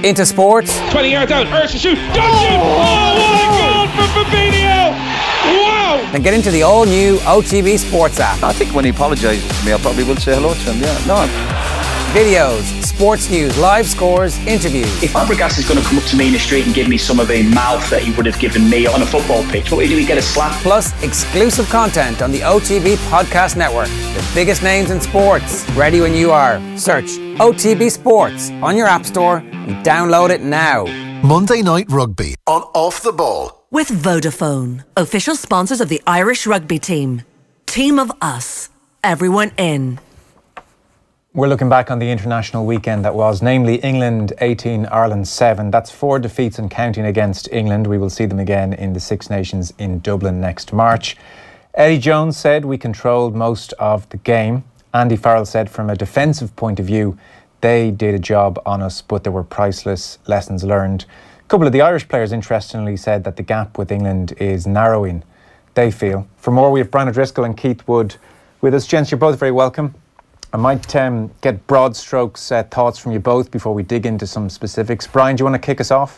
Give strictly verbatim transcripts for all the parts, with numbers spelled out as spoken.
into sports. twenty yards out, Ursha shoot, don't shoot! Oh, what a goal for Fabinho! Wow! Then get into the all-new O T B Sports app. I think when he apologises to me, I probably will say hello to him, yeah. No. Videos, sports news, live scores, interviews. If Fabregas is going to come up to me in the street and give me some of the mouth that he would have given me on a football pitch, what do we get a slap? Plus, exclusive content on the O T B Podcast Network. The biggest names in sports. Ready when you are. Search O T B Sports on your app store and download it now. Monday Night Rugby on Off the Ball. With Vodafone, official sponsors of the Irish rugby team. Team of us. Everyone in. We're looking back on the international weekend that was, namely England eighteen, Ireland seven. That's four defeats and counting against England. We will see them again in the Six Nations in Dublin next March. Eddie Jones said we controlled most of the game. Andy Farrell said from a defensive point of view, they did a job on us, but there were priceless lessons learned. A couple of the Irish players, interestingly, said that the gap with England is narrowing, they feel. For more, we have Brian O'Driscoll and Keith Wood with us. Gents, you're both very welcome. I might um, get broad strokes uh, thoughts from you both before we dig into some specifics. Brian, do you want to kick us off?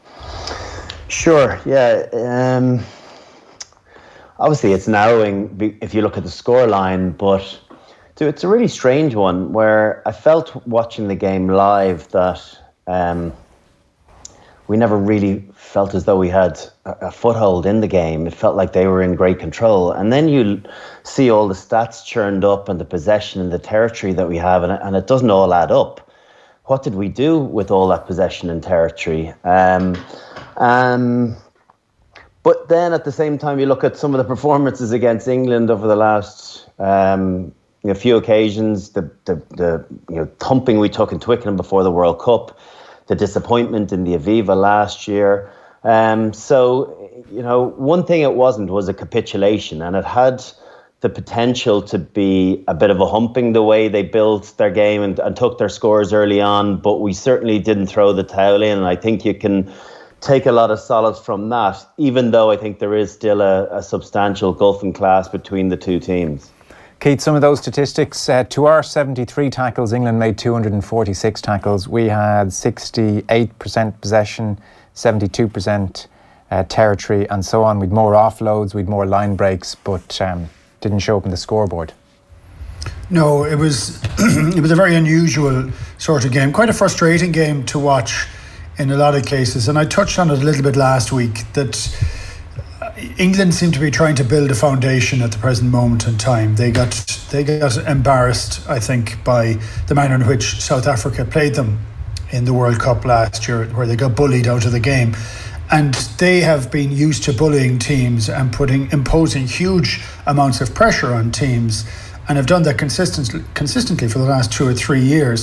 Sure, yeah. Um, obviously, it's narrowing if you look at the scoreline, but it's a really strange one where I felt watching the game live that um, we never really felt as though we had a, a foothold in the game. It felt like they were in great control. And then you see all the stats churned up and the possession and the territory that we have, and, and it doesn't all add up. What did we do with all that possession and territory? Um, um, but then at the same time, you look at some of the performances against England over the last um, you know, few occasions, the, the, the you know, thumping we took in Twickenham before the World Cup, the disappointment in the Aviva last year. Um, so, you know, one thing it wasn't was a capitulation, and it had the potential to be a bit of a humping the way they built their game and, and took their scores early on, but we certainly didn't throw the towel in, and I think you can take a lot of solace from that, even though I think there is still a, a substantial gulf in class between the two teams. Keith, some of those statistics, uh, to our seventy-three tackles, England made two hundred forty-six tackles. We had sixty-eight percent possession, seventy-two percent uh, territory and so on. We'd more offloads, we'd more line breaks, but um, didn't show up in the scoreboard. No, it was it was a very unusual sort of game, quite a frustrating game to watch in a lot of cases. And I touched on it a little bit last week, that England seem to be trying to build a foundation at the present moment in time. They got they got embarrassed, I think, by the manner in which South Africa played them in the World Cup last year, where they got bullied out of the game. And they have been used to bullying teams and putting imposing huge amounts of pressure on teams, and have done that consistently consistently for the last two or three years.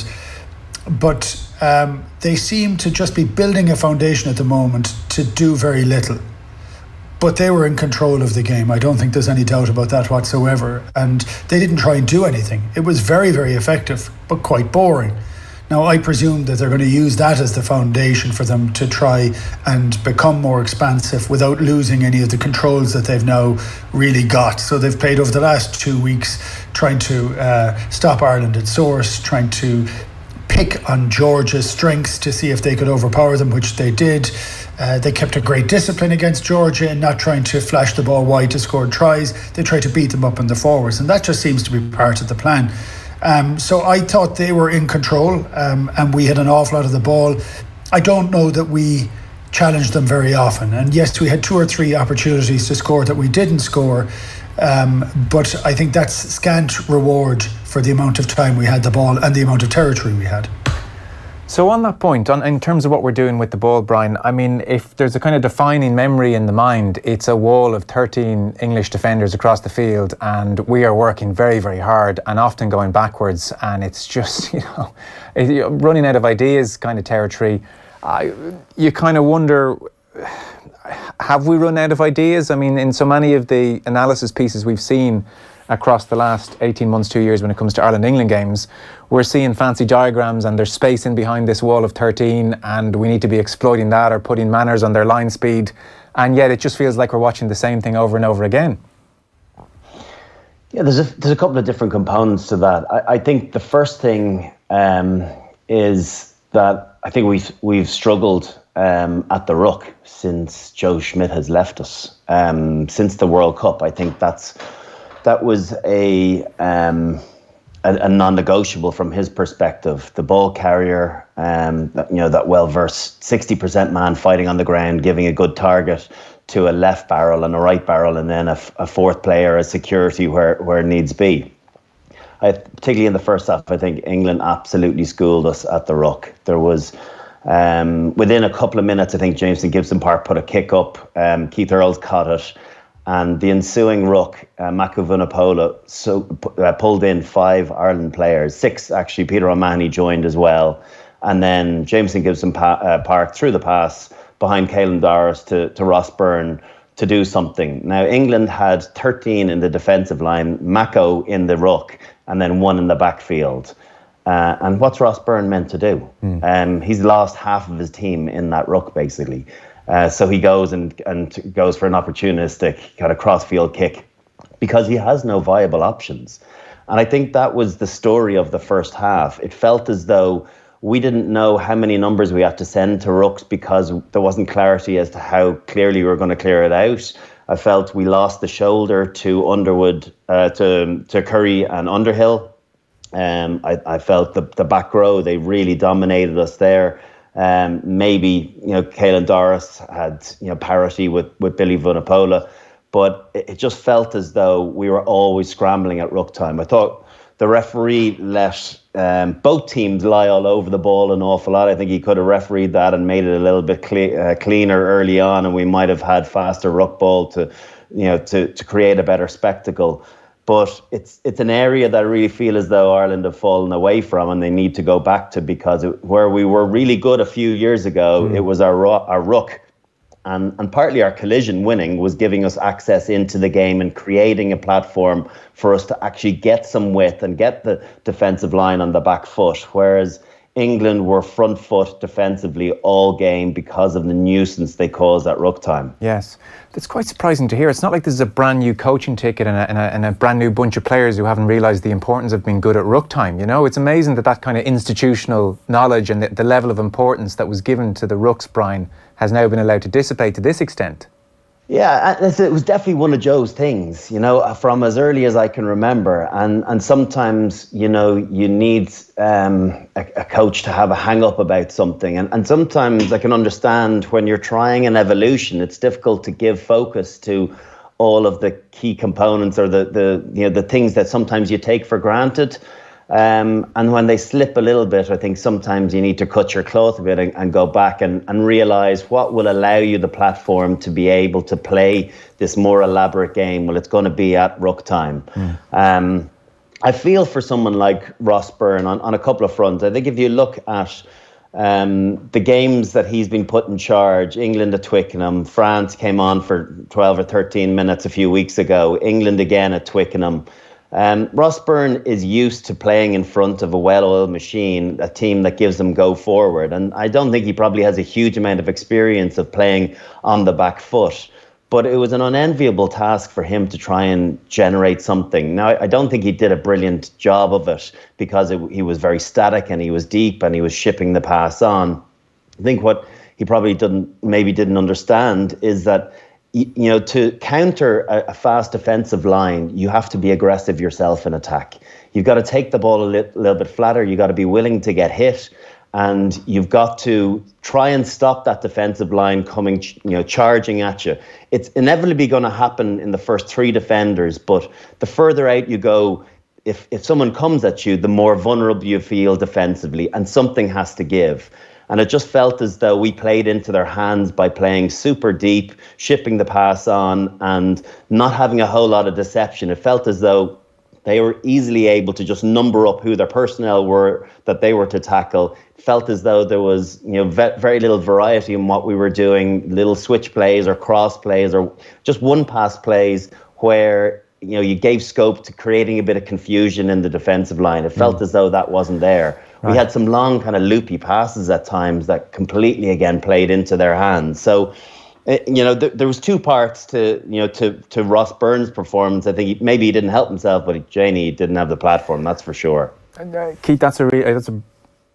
But um, they seem to just be building a foundation at the moment to do very little. But they were in control of the game. I don't think there's any doubt about that whatsoever. And they didn't try and do anything. It was very, very effective, but quite boring. Now, I presume that they're going to use that as the foundation for them to try and become more expansive without losing any of the controls that they've now really got. So they've played over the last two weeks trying to uh, stop Ireland at source, trying to pick on Georgia's strengths to see if they could overpower them, which they did. Uh, they kept a great discipline against Georgia and not trying to flash the ball wide to score tries. They tried to beat them up in the forwards, and that just seems to be part of the plan. Um, so I thought they were in control, um, and we had an awful lot of the ball. I don't know that we challenged them very often. And yes, we had two or three opportunities to score that we didn't score. Um, but I think that's scant reward for the amount of time we had the ball and the amount of territory we had. So on that point, on, in terms of what we're doing with the ball, Brian, I mean, if there's a kind of defining memory in the mind, it's a wall of thirteen English defenders across the field, and we are working very, very hard and often going backwards, and it's just, you know, running out of ideas kind of territory. I, you kind of wonder, have we run out of ideas? I mean, in so many of the analysis pieces we've seen across the last eighteen months, two years when it comes to Ireland-England games, we're seeing fancy diagrams and there's space in behind this wall of thirteen, and we need to be exploiting that or putting manners on their line speed, and yet it just feels like we're watching the same thing over and over again. Yeah, there's a, there's a couple of different components to that. I, I think the first thing um, is that I think we've we've struggled um, at the ruck since Joe Schmidt has left us. Um, since the World Cup, I think that's that was a um, a, a non-negotiable from his perspective. The ball carrier, um, you know, that well-versed sixty percent man fighting on the ground, giving a good target to a left barrel and a right barrel, and then a, a fourth player as security where where needs be. I, particularly in the first half, I think England absolutely schooled us at the ruck. There was, um, within a couple of minutes, I think Jameson Gibson Park put a kick up, um, Keith Earls caught it, and the ensuing ruck, uh, Mako Vunipola, so, uh, pulled in five Ireland players, six actually, Peter O'Mahony joined as well, and then Jameson Gibson pa- uh, Park threw the pass behind Caelan Doris to, to Ross Byrne to do something. Now, England had thirteen in the defensive line, Mako in the ruck, and then one in the backfield. Uh, and what's Ross Byrne meant to do? Mm. Um, he's lost half of his team in that ruck, basically. Uh, so he goes and, and goes for an opportunistic kind of cross-field kick because he has no viable options. And I think that was the story of the first half. It felt as though we didn't know how many numbers we had to send to rucks because there wasn't clarity as to how clearly we were going to clear it out. I felt we lost the shoulder to Underwood, uh, to to Curry and Underhill. Um, I, I felt the the back row, they really dominated us there. Um, maybe you know Caelan Doris had you know parity with with Billy Vunipola, but it, it just felt as though we were always scrambling at ruck time. I thought the referee let um, both teams lie all over the ball an awful lot. I think he could have refereed that and made it a little bit cle- uh, cleaner early on, and we might have had faster ruck ball to, you know, to to create a better spectacle. But it's it's an area that I really feel as though Ireland have fallen away from, and they need to go back to, because it, where we were really good a few years ago, mm. it was our our ruck. And, and partly our collision winning was giving us access into the game and creating a platform for us to actually get some width and get the defensive line on the back foot, whereas England were front foot defensively all game because of the nuisance they caused at ruck time. Yes, that's quite surprising to hear. It's not like this is a brand new coaching ticket and a, and a, and a brand new bunch of players who haven't realised the importance of being good at ruck time. You know, it's amazing that that kind of institutional knowledge and the, the level of importance that was given to the rucks, Brian, has now been allowed to dissipate to this extent. Yeah, it was definitely one of Joe's things, you know, from as early as I can remember. And and sometimes, you know, you need um, a, a coach to have a hang up about something. And, and sometimes I can understand when you're trying an evolution, it's difficult to give focus to all of the key components or the, the you know, the things that sometimes you take for granted. Um, and when they slip a little bit, I think sometimes you need to cut your cloth a bit and, and go back and, and realise what will allow you the platform to be able to play this more elaborate game. Well, it's going to be at ruck time. Mm. Um, I feel for someone like Ross Byrne on, on a couple of fronts. I think if you look at um, the games that he's been put in charge, England at Twickenham, France came on for twelve or thirteen minutes a few weeks ago, England again at Twickenham. Um, Ross Byrne is used to playing in front of a well-oiled machine, a team that gives them go forward. And I don't think he probably has a huge amount of experience of playing on the back foot. But it was an unenviable task for him to try and generate something. Now, I don't think he did a brilliant job of it because it, he was very static and he was deep and he was shipping the pass on. I think what he probably didn't, maybe didn't understand is that you know, to counter a, a fast defensive line, you have to be aggressive yourself in attack. You've got to take the ball a li- little bit flatter. You've got to be willing to get hit. And you've got to try and stop that defensive line coming, you know, charging at you. It's inevitably going to happen in the first three defenders. But the further out you go, if, if someone comes at you, the more vulnerable you feel defensively. And something has to give. And it just felt as though we played into their hands by playing super deep, shipping the pass on, and not having a whole lot of deception. It felt as though they were easily able to just number up who their personnel were that they were to tackle. It felt as though there was, you know, ve- very little variety in what we were doing, little switch plays or cross plays or just one pass plays where, you know, you gave scope to creating a bit of confusion in the defensive line. It felt mm. as though that wasn't there. Right. We had some long kind of loopy passes at times that completely, again, played into their hands. So, you know, th- there was two parts to, you know, to, to Ross Byrne's performance. I think he, maybe he didn't help himself, but Janie didn't have the platform, that's for sure. Uh, Keith, that's a, re- that's a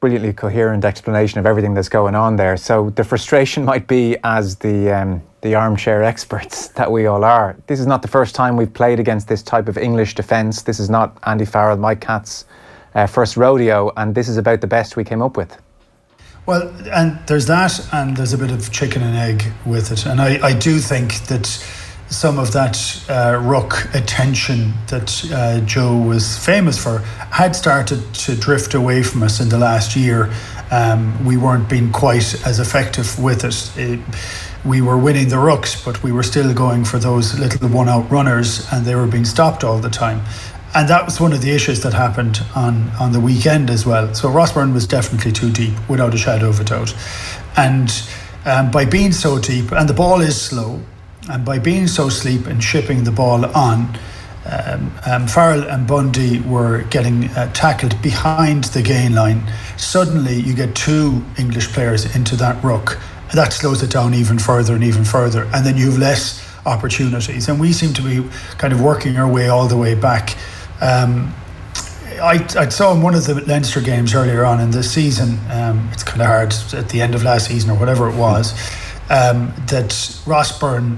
brilliantly coherent explanation of everything that's going on there. So the frustration might be, as the um, the armchair experts that we all are, this is not the first time we've played against this type of English defence. This is not Andy Farrell, Mike Catt's uh, first rodeo, and this is about the best we came up with. Well, and there's that, and there's a bit of chicken and egg with it. And I, I do think that some of that uh, ruck attention that uh, Joe was famous for had started to drift away from us in the last year. Um, we weren't being quite as effective with it. it. We were winning the rucks, but we were still going for those little one-out runners, and they were being stopped all the time. And that was one of the issues that happened on, on the weekend as well. So Rossburn was definitely too deep, without a shadow of a doubt. And um, by being so deep, and the ball is slow, and by being so sleep and shipping the ball on, um, um, Farrell and Bundy were getting uh, tackled behind the gain line. Suddenly you get two English players into that ruck, and that slows it down even further and even further, and then you have less opportunities. And we seem to be kind of working our way all the way back. Um, I, I saw in one of the Leinster games earlier on in this season, um, it's kind of hard at the end of last season or whatever it was, um, that Rossburn,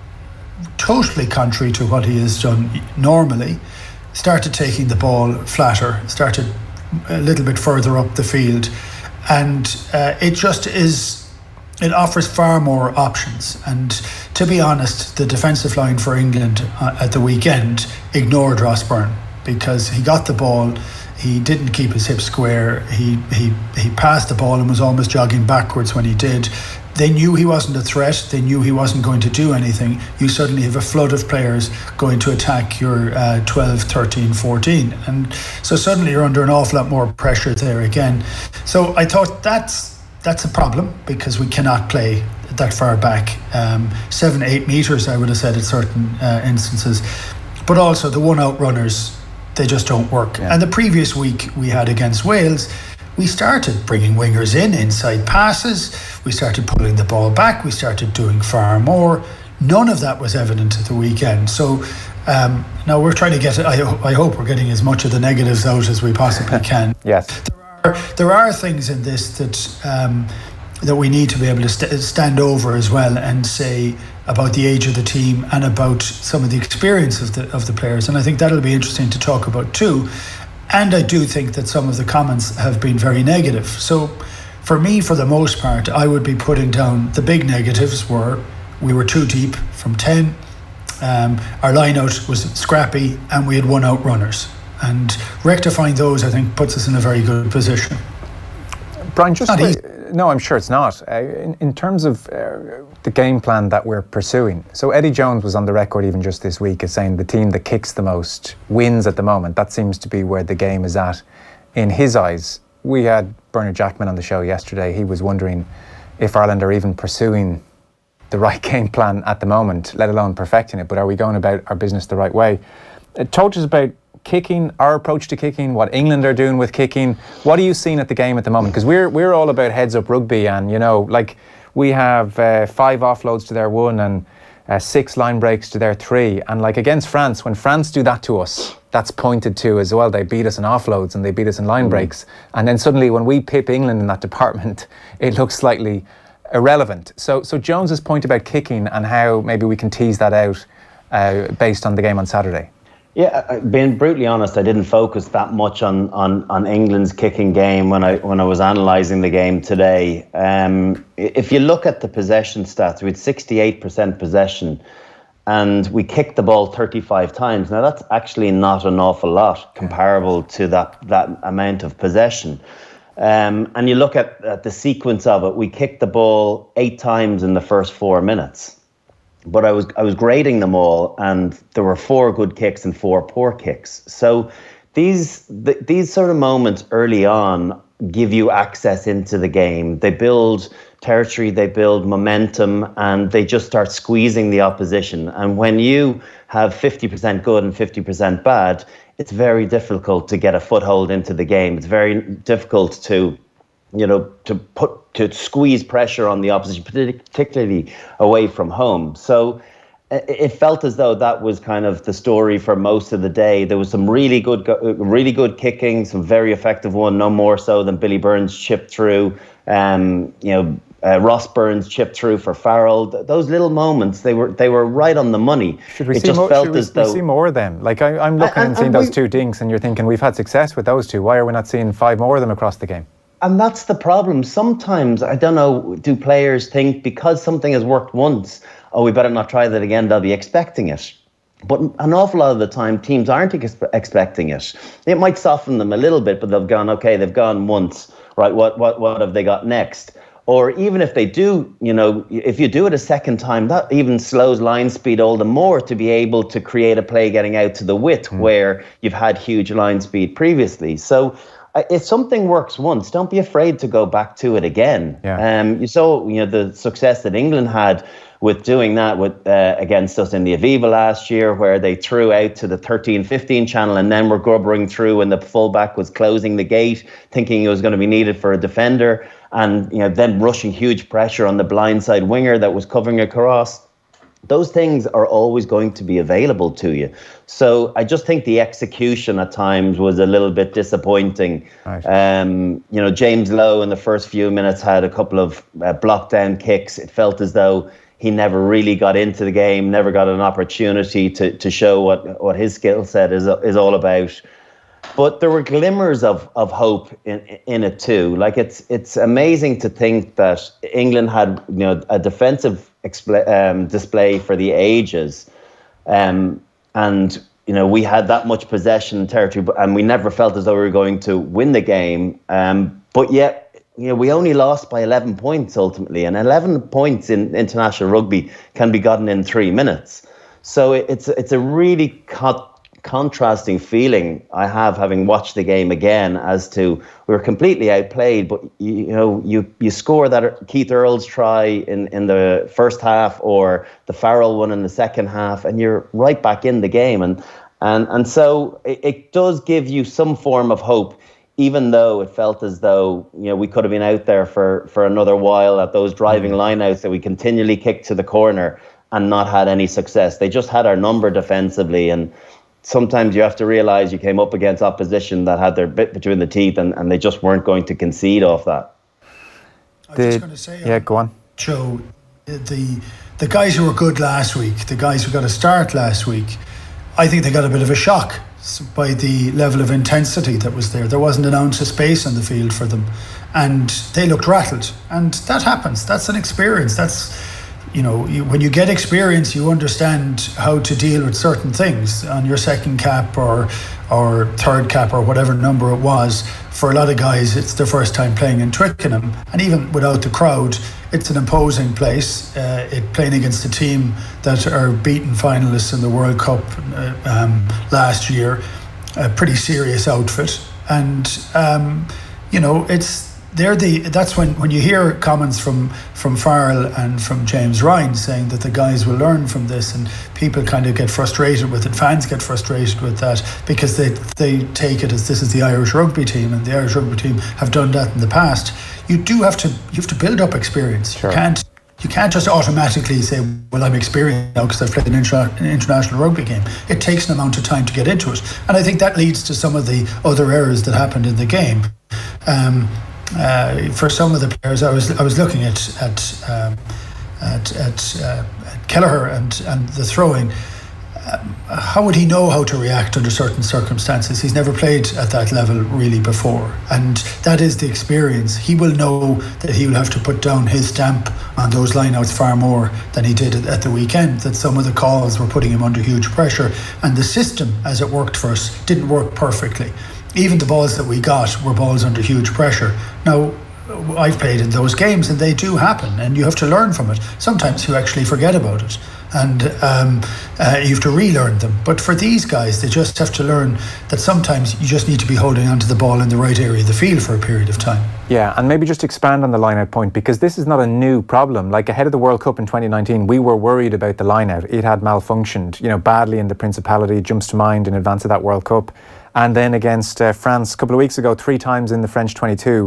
totally contrary to what he has done normally, started taking the ball flatter, started a little bit further up the field, and uh, it just is, it offers far more options. And to be honest, the defensive line for England uh, at the weekend ignored Rossburn, because he got the ball, he didn't keep his hips square, he he he passed the ball and was almost jogging backwards when he did. They knew he wasn't a threat, they knew he wasn't going to do anything. You suddenly have a flood of players going to attack your uh, twelve, thirteen, fourteen. And so suddenly you're under an awful lot more pressure there again. So I thought that's that's a problem, because we cannot play that far back. Um, seven, eight metres, I would have said, at certain uh, instances. But also the one-out runners, they just don't work. Yeah. And the previous week we had against Wales, we started bringing wingers in, inside passes, we started pulling the ball back, we started doing far more. None of that was evident at the weekend. So um, now we're trying to get, I, I hope we're getting as much of the negatives out as we possibly can. Yes. There are, there are things in this that um, that we need to be able to st- stand over as well, and say about the age of the team and about some of the experience of the of the players. And I think that'll be interesting to talk about too. And I do think that some of the comments have been very negative. So for me, for the most part, I would be putting down the big negatives were we were too deep from ten, um, our line out was scrappy, and we had one out runners. And rectifying those, I think, puts us in a very good position. Brian, just wait, no, I'm sure it's not. Uh, in, in terms of uh, the game plan that we're pursuing, so Eddie Jones was on the record even just this week as saying the team that kicks the most wins at the moment. That seems to be where the game is at in his eyes. We had Bernard Jackman on the show yesterday. He was wondering if Ireland are even pursuing the right game plan at the moment, let alone perfecting it. But are we going about our business the right way? Uh, talk to us about kicking, our approach to kicking, what England are doing with kicking. What are you seeing at the game at the moment? Because we're we're all about heads up rugby, and you know, like we have uh, five offloads to their one and uh, six line breaks to their three, and like against France, when France do that to us, that's pointed to as well. They beat us in offloads and they beat us in line mm. breaks, and then suddenly when we pip England in that department, it looks slightly irrelevant. So so Jones's point about kicking and how maybe we can tease that out uh, based on the game on Saturday. Yeah, being brutally honest, I didn't focus that much on, on, on England's kicking game when I when I was analysing the game today. Um, if you look at the possession stats, we had sixty-eight percent possession, and we kicked the ball thirty-five times. Now that's actually not an awful lot comparable to that that amount of possession. Um, and you look at, at the sequence of it, we kicked the ball eight times in the first four minutes. But I was I was grading them all, and there were four good kicks and four poor kicks. So these th- these sort of moments early on give you access into the game. They build territory, they build momentum, and they just start squeezing the opposition. And when you have fifty percent good and fifty percent bad, it's very difficult to get a foothold into the game. It's very difficult to, you know, to put to squeeze pressure on the opposition, particularly away from home. So it felt as though that was kind of the story for most of the day. There was some really good, really good kicking, some very effective one, no more so than Billy Burns chipped through. Um, you know, uh, Ross Burns chipped through for Farrell. Th- those little moments, they were they were right on the money. Should we it see just more? felt Should we, as though we see more of them? Like I, I'm looking and, and seeing and those we, two dinks, and you're thinking we've had success with those two. Why are we not seeing five more of them across the game? And that's the problem. Sometimes, I don't know, do players think because something has worked once, oh, we better not try that again, they'll be expecting it. But an awful lot of the time, teams aren't ex- expecting it. It might soften them a little bit, but they've gone, okay, they've gone once, right, what what what have they got next? Or even if they do, you know, if you do it a second time, that even slows line speed all the more to be able to create a play getting out to the width mm. where you've had huge line speed previously. So if something works once, don't be afraid to go back to it again. Yeah. Um, you saw, you know, the success that England had with doing that with uh, against us in the Aviva last year, where they threw out to the thirteen fifteen channel and then were grubbering through when the fullback was closing the gate, thinking it was going to be needed for a defender, and you know then rushing huge pressure on the blindside winger that was covering across. Those things are always going to be available to you. So I just think the execution at times was a little bit disappointing. Right. Um, you know, James Lowe in the first few minutes had a couple of uh, block down kicks. It felt as though he never really got into the game, never got an opportunity to to show what, what his skill set is is all about. But there were glimmers of of hope in in it too. Like it's it's amazing to think that England had, you know, a defensive expl- um, display for the ages, um, and you know we had that much possession and territory, and we never felt as though we were going to win the game. Um, but yet, you know, we only lost by eleven points ultimately, and eleven points in international rugby can be gotten in three minutes. So it's it's a really cut. contrasting feeling I have having watched the game again as to we were completely outplayed, but you, you know you you score that Keith Earls try in, in the first half or the Farrell one in the second half and you're right back in the game, and and and so it, it does give you some form of hope, even though it felt as though you know we could have been out there for for another while at those driving lineouts that we continually kicked to the corner and not had any success. They just had our number defensively, and sometimes you have to realize you came up against opposition that had their bit between the teeth, and, and they just weren't going to concede off that. I was just going to say, yeah, go on. Joe, the the guys who were good last week, the guys who got a start last week, I think they got a bit of a shock by the level of intensity that was there. There wasn't an ounce of space on the field for them, and they looked rattled. And that happens. That's an experience. That's You know, you, when you get experience, you understand how to deal with certain things on your second cap or or third cap or whatever number it was. For a lot of guys, it's their first time playing in Twickenham, and even without the crowd, it's an imposing place. Uh, it playing against a team that are beaten finalists in the World Cup uh, um, last year, a pretty serious outfit, and um, you know, it's. They're the. That's when, when you hear comments from from Farrell and from James Ryan saying that the guys will learn from this, and people kind of get frustrated with it. Fans get frustrated with that because they they take it as this is the Irish rugby team, and the Irish rugby team have done that in the past. You do have to you have to build up experience. Sure. You can't you can't just automatically say, well, I'm experienced now because I've played an, inter- an international rugby game. It takes an amount of time to get into it, and I think that leads to some of the other errors that happened in the game. Um, Uh, for some of the players, I was I was looking at at um, at, at, uh, at Kelleher and, and the throwing. Um, how would he know how to react under certain circumstances? He's never played at that level really before, and that is the experience. He will know that he will have to put down his stamp on those lineouts far more than he did at the weekend. That some of the calls were putting him under huge pressure, and the system, as it worked for us, didn't work perfectly. Even the balls that we got were balls under huge pressure. Now, I've played in those games and they do happen, and you have to learn from it. Sometimes you actually forget about it, and um, uh, you have to relearn them. But for these guys, they just have to learn that sometimes you just need to be holding onto the ball in the right area of the field for a period of time. Yeah, and maybe just expand on the line-out point, because this is not a new problem. Like ahead of the World Cup in twenty nineteen, we were worried about the line-out. It had malfunctioned, you know, badly in the Principality, jumps to mind in advance of that World Cup. And then against uh, France a couple of weeks ago, three times in the French twenty-two,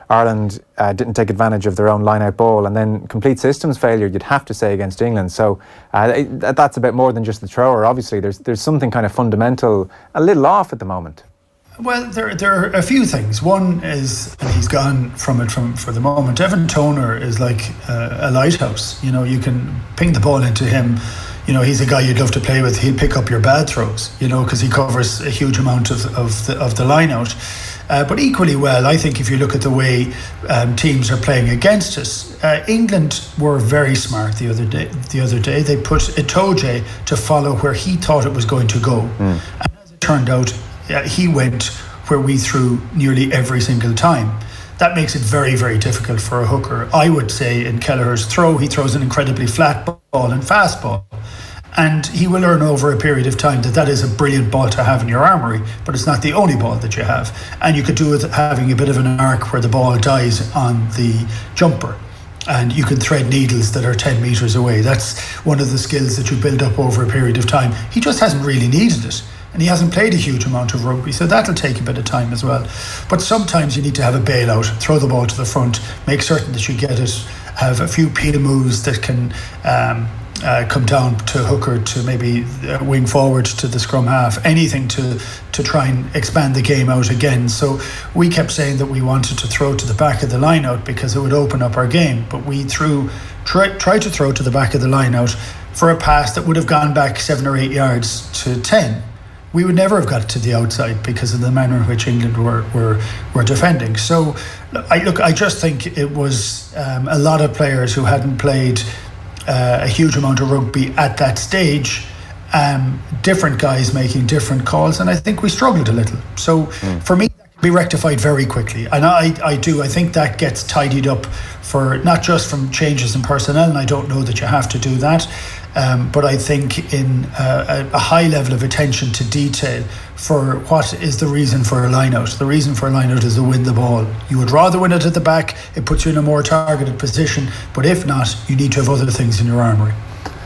Ireland uh, didn't take advantage of their own line-out ball, and then complete systems failure, you'd have to say, against England. So uh, it, that's a bit more than just the thrower. Obviously, there's there's something kind of fundamental, a little off at the moment. Well, there there are a few things. One is, and he's gone from it from for the moment, Evan Toner is like a, a lighthouse. You know, you can ping the ball into him. You know, he's a guy you'd love to play with. He'll pick up your bad throws, you know, because he covers a huge amount of, of the of the line out. Uh, but equally well, I think if you look at the way um, teams are playing against us, uh, England were very smart the other day. The other day, they put Itoje to follow where he thought it was going to go, mm. and as it turned out, uh, he went where we threw nearly every single time. That makes it very, very difficult for a hooker. I would say in Kelleher's throw, he throws an incredibly flat ball and fast ball. And he will learn over a period of time that that is a brilliant ball to have in your armoury, but it's not the only ball that you have. And you could do with having a bit of an arc where the ball dies on the jumper. And you can thread needles that are ten metres away. That's one of the skills that you build up over a period of time. He just hasn't really needed it. And he hasn't played a huge amount of rugby, so that'll take a bit of time as well. But sometimes you need to have a bailout, throw the ball to the front, make certain that you get it, have a few Peter moves that can um, uh, come down to hooker, to maybe uh, wing forward to the scrum half, anything to to try and expand the game out again. So we kept saying that we wanted to throw to the back of the line out because it would open up our game, but we threw try, tried to throw to the back of the line out for a pass that would have gone back seven or eight yards to ten. We would never have got to the outside because of the manner in which England were were, were defending. So, I look, I just think it was um, a lot of players who hadn't played uh, a huge amount of rugby at that stage, um, different guys making different calls, and I think we struggled a little. So, mm. for me, that can be rectified very quickly. And I, I do, I think that gets tidied up for not just from changes in personnel, and I don't know that you have to do that. Um, but I think in uh, a, a high level of attention to detail for what is the reason for a line-out. The reason for a line-out is to win the ball. You would rather win it at the back, it puts you in a more targeted position, but if not, you need to have other things in your armoury.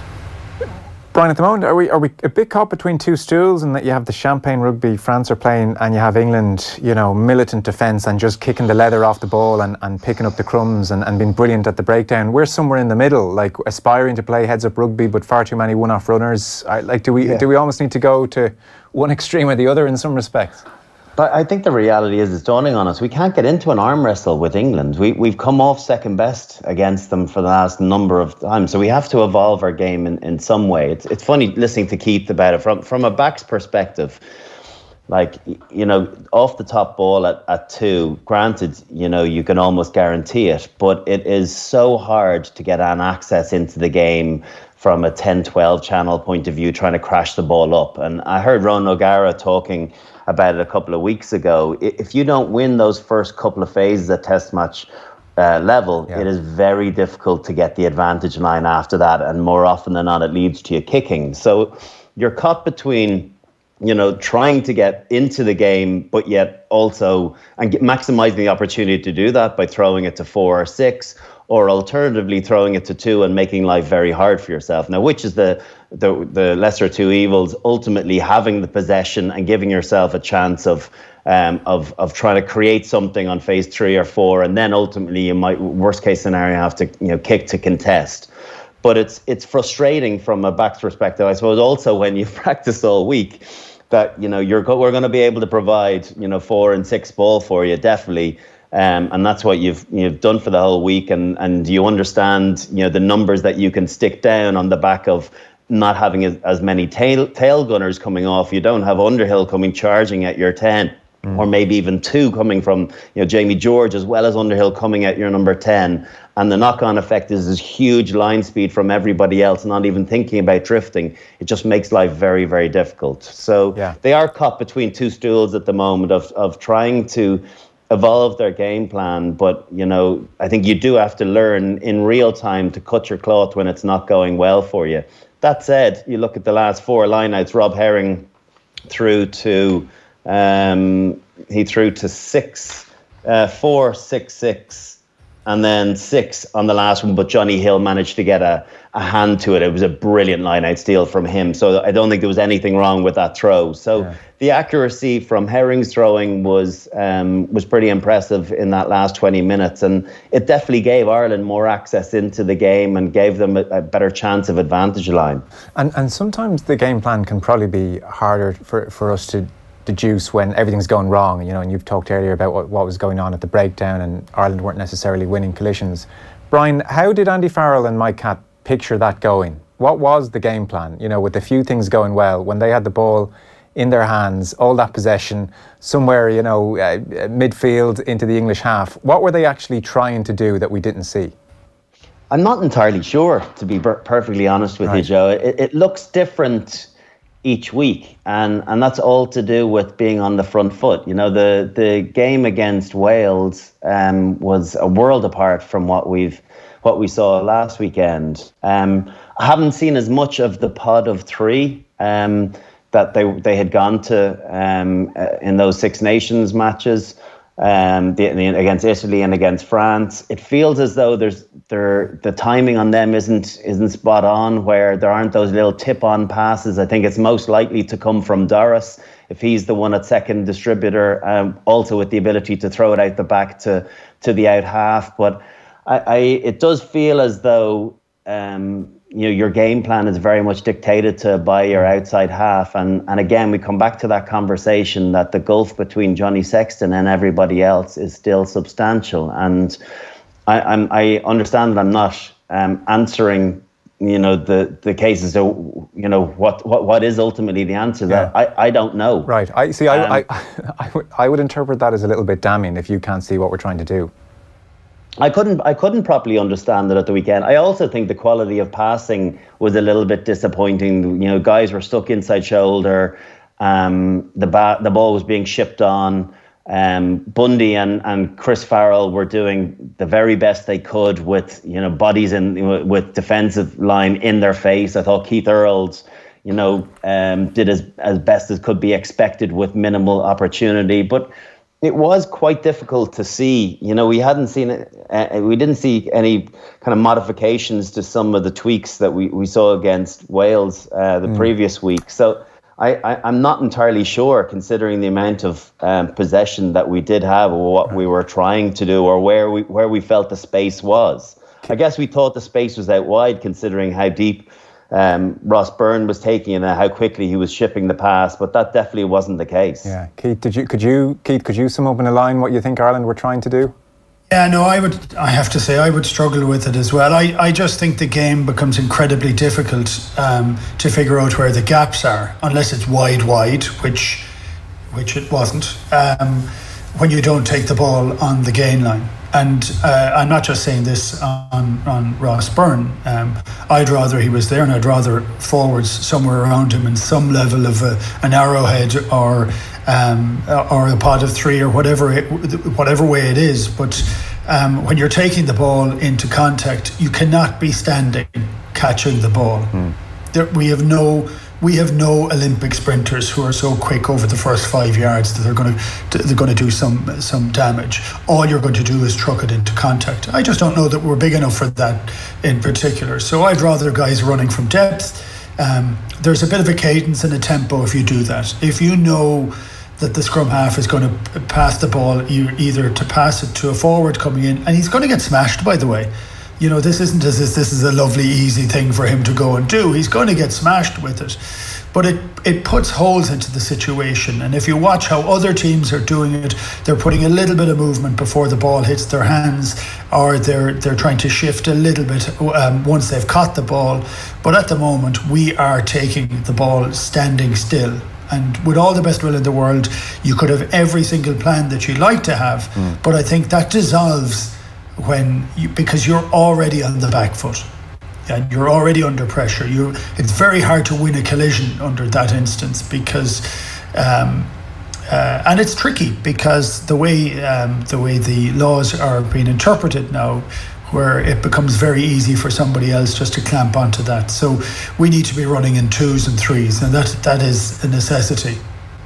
Brian, at the moment, are we are we a bit caught between two stools in that you have the champagne rugby France are playing and you have England, you know, militant defence and just kicking the leather off the ball and, and picking up the crumbs and, and being brilliant at the breakdown. We're somewhere in the middle, like aspiring to play heads-up rugby, but far too many one-off runners. I, like, do we yeah. do we almost need to go to one extreme or the other in some respects? But I think the reality is, it's dawning on us, we can't get into an arm wrestle with England. We, we've come off second best against them for the last number of times. So we have to evolve our game in, in some way. It's it's funny listening to Keith about it. From, from a back's perspective, like, you know, off the top ball at, at two, granted, you know, you can almost guarantee it. But it is so hard to get an access into the game from a ten twelve channel point of view, trying to crash the ball up. And I heard Ron O'Gara talking about it a couple of weeks ago. If you don't win those first couple of phases at test match uh, level, yeah. it is very difficult to get the advantage line after that. And more often than not, it leads to you kicking. So you're caught between, you know, trying to get into the game, but yet also and get, maximizing the opportunity to do that by throwing it to four or six, or alternatively throwing it to two and making life very hard for yourself. Now, which is the the, the lesser two evils? Ultimately, having the possession and giving yourself a chance of um, of of trying to create something on phase three or four, and then ultimately you might, worst case scenario, have to, you know, kick to contest. But it's it's frustrating from a back's perspective, I suppose. Also, when you've practiced all week, that, you know, you're go- we're going to be able to provide, you know, four and six ball for you, definitely. Um, and that's what you've you've done for the whole week, and, and you understand, you know, the numbers that you can stick down on the back of not having as, as many tail tail gunners coming off. You don't have Underhill coming charging at your ten, mm. or maybe even two coming from, you know, Jamie George as well as Underhill coming at your number ten. And the knock-on effect is this huge line speed from everybody else, not even thinking about drifting. It just makes life very, very difficult. So yeah. they are caught between two stools at the moment of of trying to evolve their game plan, but, you know, I think you do have to learn in real time to cut your cloth when it's not going well for you. That said, you look at the last four lineouts, Rob Herring threw to um, he threw to six, uh, four, six, six, and then six on the last one, but Johnny Hill managed to get a, a hand to it. It was a brilliant line-out steal from him, so I don't think there was anything wrong with that throw. So yeah. The accuracy from Herring's throwing was um, was pretty impressive in that last twenty minutes, and it definitely gave Ireland more access into the game and gave them a, a better chance of advantage line. And and sometimes the game plan can probably be harder for, for us to deduce when everything's going wrong, you know, and you've talked earlier about what, what was going on at the breakdown and Ireland weren't necessarily winning collisions. Brian, how did Andy Farrell and Mike Catt picture that going? What was the game plan, you know, with a few things going well, when they had the ball in their hands, all that possession, somewhere, you know, uh, midfield into the English half? What were they actually trying to do that we didn't see? I'm not entirely sure, to be per- perfectly honest with right. you, Joe. It, it looks different each week, and and that's all to do with being on the front foot. You know, the the game against Wales um, was a world apart from what we've what we saw last weekend. Um, I haven't seen as much of the pod of three um, that they they had gone to um, uh, in those Six Nations matches. Um, the, the, against Italy and against France, it feels as though there's there the timing on them isn't isn't spot on, where there aren't those little tip-on passes. I think it's most likely to come from Doris if he's the one at second distributor, um, also with the ability to throw it out the back to to the out half. But I, I it does feel as though um, you know, your game plan is very much dictated to by your outside half, and and again we come back to that conversation that the gulf between Johnny Sexton and everybody else is still substantial. And I I'm, I understand that I'm not um, answering, you know, the the cases. So, you know, what what what is ultimately the answer? That yeah. I I don't know. Right. I see. Um, I I I would I would interpret that as a little bit damning if you can't see what we're trying to do. I couldn't I couldn't properly understand it at the weekend. I also think the quality of passing was a little bit disappointing. You know, guys were stuck inside shoulder. Um, the ba- the ball was being shipped on. Um, Bundy and, and Chris Farrell were doing the very best they could with, you know, bodies in with defensive line in their face. I thought Keith Earls, you know, um, did as as best as could be expected with minimal opportunity, but it was quite difficult to see. You know, we hadn't seen it. Uh, we didn't see any kind of modifications to some of the tweaks that we, we saw against Wales uh, the mm. previous week. So I, I, I'm not entirely sure, considering the amount of um, possession that we did have, or what we were trying to do, or where we where we felt the space was. I guess we thought the space was out wide, considering how deep Um, Ross Byrne was taking it and how quickly he was shipping the pass, but that definitely wasn't the case. Yeah, Keith, did you could you Keith could you sum up in a line what you think Ireland were trying to do? Yeah, no, I would. I have to say, I would struggle with it as well. I, I just think the game becomes incredibly difficult um, to figure out where the gaps are, unless it's wide, wide, which which it wasn't. Um, when you don't take the ball on the gain line. And uh, I'm not just saying this on, on Ross Byrne. Um, I'd rather he was there, and I'd rather forwards somewhere around him in some level of a, an arrowhead or um, or a pod of three or whatever it, whatever way it is. But um, when you're taking the ball into contact, you cannot be standing catching the ball. Mm. There, we have no. We have no Olympic sprinters who are so quick over the first five yards that they're going to they're going to do some some damage. All you're going to do is truck it into contact. I just don't know that we're big enough for that in particular. So I'd rather guys running from depth. Um, there's a bit of a cadence and a tempo if you do that. If you know that the scrum half is going to pass the ball, either to pass it to a forward coming in, and he's going to get smashed, by the way. You know, this isn't as if this is a lovely, easy thing for him to go and do. He's going to get smashed with it. But it, it puts holes into the situation. And if you watch how other teams are doing it, they're putting a little bit of movement before the ball hits their hands, or they're they're trying to shift a little bit um, once they've caught the ball. But at the moment, we are taking the ball standing still. And with all the best will in the world, you could have every single plan that you like to have. Mm. But I think that dissolves when you, because you're already on the back foot and you're already under pressure. You, it's very hard to win a collision under that instance, because um, uh, and it's tricky because the way um, the way the laws are being interpreted now, where it becomes very easy for somebody else just to clamp onto that. So we need to be running in twos and threes, and that that is a necessity.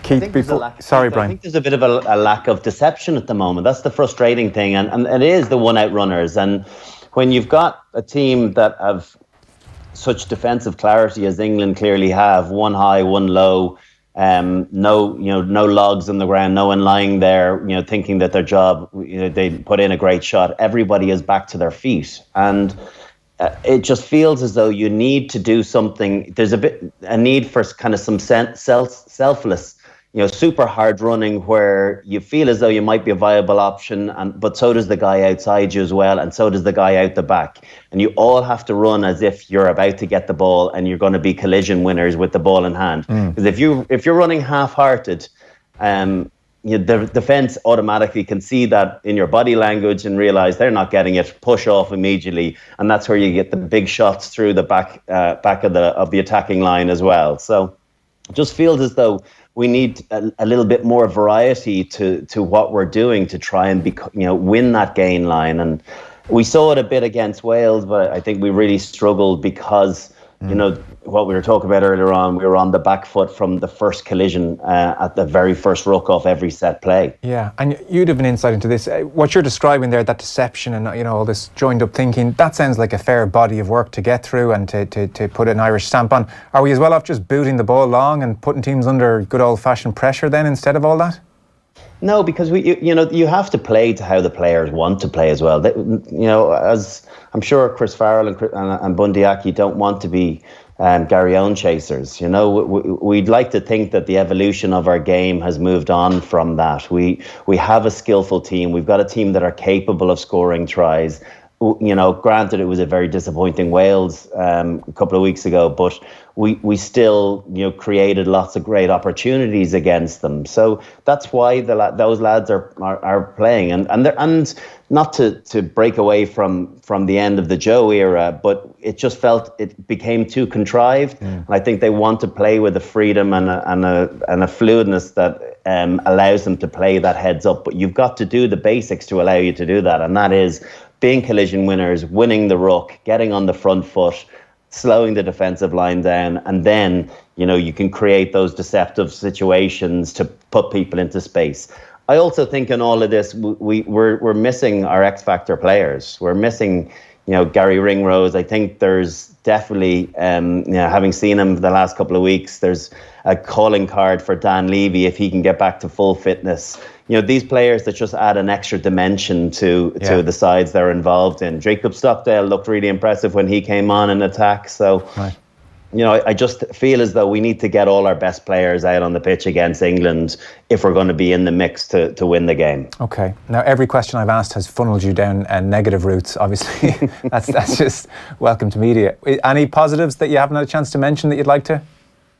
Keith, before, lack, sorry, I Brian. I think there's a bit of a, a lack of deception at the moment. That's the frustrating thing, and, and it is the one-out runners. And when you've got a team that have such defensive clarity as England clearly have, one high, one low, um, no, you know, no logs on the ground, no one lying there, you know, thinking that their job, you know, they put in a great shot. Everybody is back to their feet, and uh, it just feels as though you need to do something. There's a bit a need for kind of some self selfless. You know, super hard running where you feel as though you might be a viable option, and but so does the guy outside you as well, and so does the guy out the back. And you all have to run as if you're about to get the ball and you're going to be collision winners with the ball in hand. Because mm. if you if you're running half-hearted, um, you, the defense automatically can see that in your body language and realize they're not getting it, push off immediately, and that's where you get the big shots through the back uh, back of the of the attacking line as well. So it just feels as though we need a, a little bit more variety to to what we're doing to try and be, you know, win that gain line. And we saw it a bit against Wales, but I think we really struggled because, mm. you know, what we were talking about earlier on, we were on the back foot from the first collision uh, at the very first ruck off every set play. Yeah, and you'd have an insight into this. What you're describing there, that deception and, you know, all this joined up thinking, that sounds like a fair body of work to get through and to, to, to put an Irish stamp on. Are we as well off just booting the ball long and putting teams under good old-fashioned pressure then instead of all that? No, because we, you, you know, you have to play to how the players want to play as well. They, you know, as I'm sure Chris Farrell and, and, and Bundee Aki don't want to be Um, Gary Owen chasers. You know, we, we'd like to think that the evolution of our game has moved on from that. We we have a skillful team. We've got a team that are capable of scoring tries. You know, granted, it was a very disappointing Wales um, a couple of weeks ago, but we we still, you know, created lots of great opportunities against them. So that's why the those lads are are, are playing, and and and not to to break away from from the end of the Joe era, but it just felt it became too contrived. Mm. And I think they want to play with a freedom and a and a and a fluidness that um, allows them to play that heads up. But you've got to do the basics to allow you to do that, and that is being collision winners, winning the ruck, getting on the front foot, slowing the defensive line down, and then, you know, you can create those deceptive situations to put people into space. I also think in all of this, we, we're we're missing our X Factor players. We're missing, you know, Gary Ringrose. I think there's definitely, um, you know, having seen him the last couple of weeks, there's a calling card for Dan Levy if he can get back to full fitness. You know, these players that just add an extra dimension to yeah. to the sides they're involved in. Jacob Stockdale looked really impressive when he came on in attack. So, right. you know, I, I just feel as though we need to get all our best players out on the pitch against England if we're going to be in the mix to, to win the game. Okay. Now, every question I've asked has funneled you down uh, negative routes, obviously. that's that's just welcome to media. Any positives that you haven't had a chance to mention that you'd like to?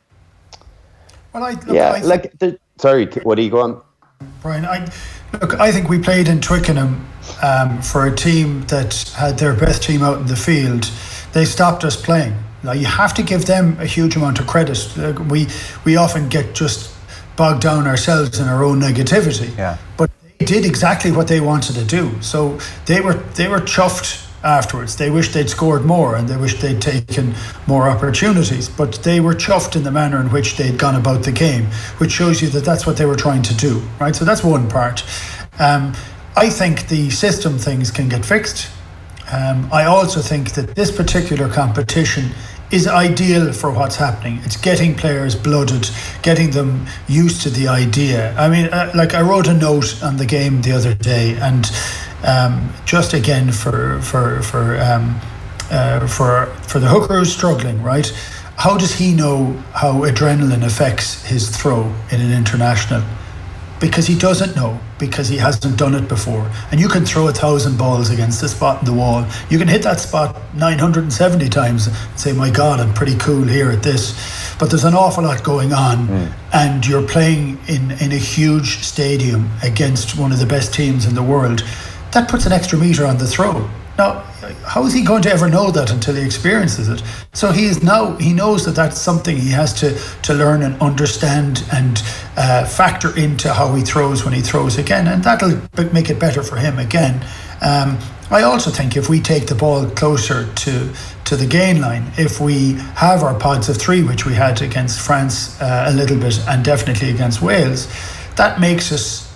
Well, I, look, yeah, I th- like, the, sorry, what are you going? Brian, I, look, I think we played in Twickenham um, for a team that had their best team out in the field. They stopped us playing. Now, you have to give them a huge amount of credit. Uh, we we often get just bogged down ourselves in our own negativity. Yeah. But they did exactly what they wanted to do. So they were they were chuffed afterwards. They wished they'd scored more and they wished they'd taken more opportunities. But they were chuffed in the manner in which they'd gone about the game, which shows you that that's what they were trying to do, right? So that's one part. Um, I think the system things can get fixed. Um, I also think that this particular competition is ideal for what's happening. It's getting players blooded, getting them used to the idea. I mean, uh, like I wrote a note on the game the other day, and um, just again for for for um, uh, for for the hooker who's struggling, right? How does he know how adrenaline affects his throw in an international? Because he doesn't know, because he hasn't done it before. And you can throw a thousand balls against the spot in the wall. You can hit that spot nine hundred seventy times and say, my God, I'm pretty cool here at this. But there's an awful lot going on, mm. and you're playing in, in a huge stadium against one of the best teams in the world. That puts an extra meter on the throw. Now, how is he going to ever know that until he experiences it? So he is now, he knows that that's something he has to, to learn and understand and uh, factor into how he throws when he throws again. And that'll make it better for him again. Um, I also think if we take the ball closer to to the gain line, if we have our pods of three, which we had against France uh, a little bit, and definitely against Wales, that makes us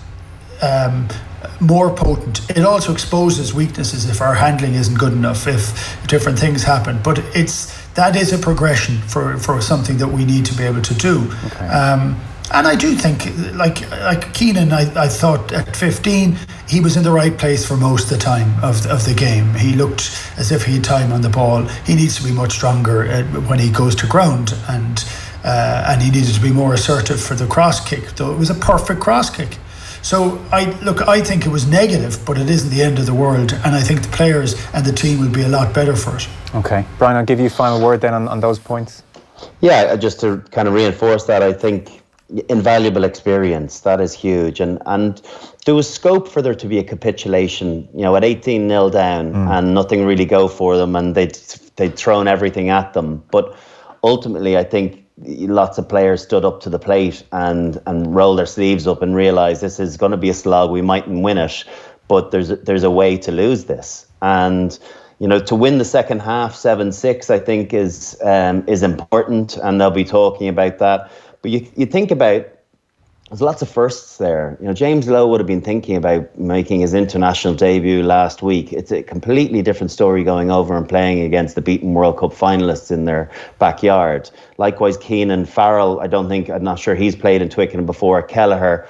um, more potent. It also exposes weaknesses if our handling isn't good enough, if different things happen. But it's that is a progression for, for something that we need to be able to do. Okay. Um, And I do think, like like Keenan, I, I thought at fifteen, he was in the right place for most of the time of, of the game. He looked as if he had time on the ball. He needs to be much stronger uh, when he goes to ground, and uh, and he needed to be more assertive for the cross kick, though it was a perfect cross kick. So, I look, I think it was negative, but it isn't the end of the world, and I think the players and the team will be a lot better for it. Okay. Brian, I'll give you a final word then on, on those points. Yeah, just to kind of reinforce that, I think invaluable experience, that is huge, and and there was scope for there to be a capitulation, you know, at eighteen nil down mm. and nothing really go for them, and they'd they'd thrown everything at them. But ultimately I think lots of players stood up to the plate and and rolled their sleeves up and realized this is going to be a slog, we mightn't win it, but there's a, there's a way to lose this. And you know, to win the second half seven six, I think is um, is important, and they'll be talking about that. But you you think about, there's lots of firsts there. You know, James Lowe would have been thinking about making his international debut last week. It's a completely different story going over and playing against the beaten World Cup finalists in their backyard. Likewise, Keenan Farrell, I don't think, I'm not sure he's played in Twickenham before. Kelleher,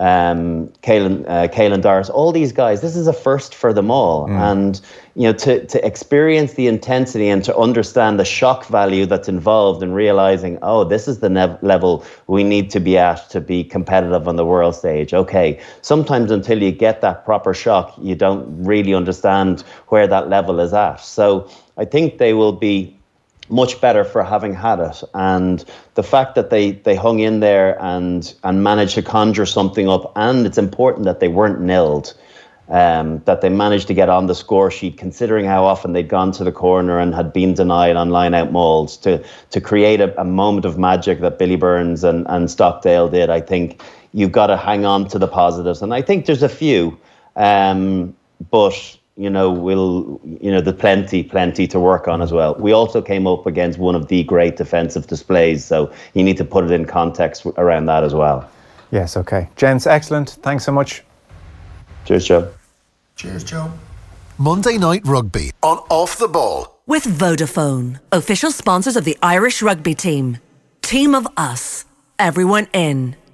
um, Caelan, uh, Caelan Doris, all these guys, this is a first for them all. Mm. And, you know, to, to experience the intensity and to understand the shock value that's involved in realizing, oh, this is the ne- level we need to be at to be competitive on the world stage. Okay, sometimes until you get that proper shock, you don't really understand where that level is at. So I think they will be much better for having had it, and the fact that they they hung in there and and managed to conjure something up, and it's important that they weren't nilled, um, that they managed to get on the score sheet, considering how often they'd gone to the corner and had been denied on line-out mauls, to to create a, a moment of magic that Billy Burns and, and Stockdale did. I think you've got to hang on to the positives, and I think there's a few, um, but you know, we'll, you know, there's plenty, plenty to work on as well. We also came up against one of the great defensive displays, so you need to put it in context around that as well. Yes, okay. Gents, excellent. Thanks so much. Cheers, Joe. Cheers, Joe. Monday Night Rugby on Off the Ball. With Vodafone, official sponsors of the Irish rugby team. Team of us. Everyone in.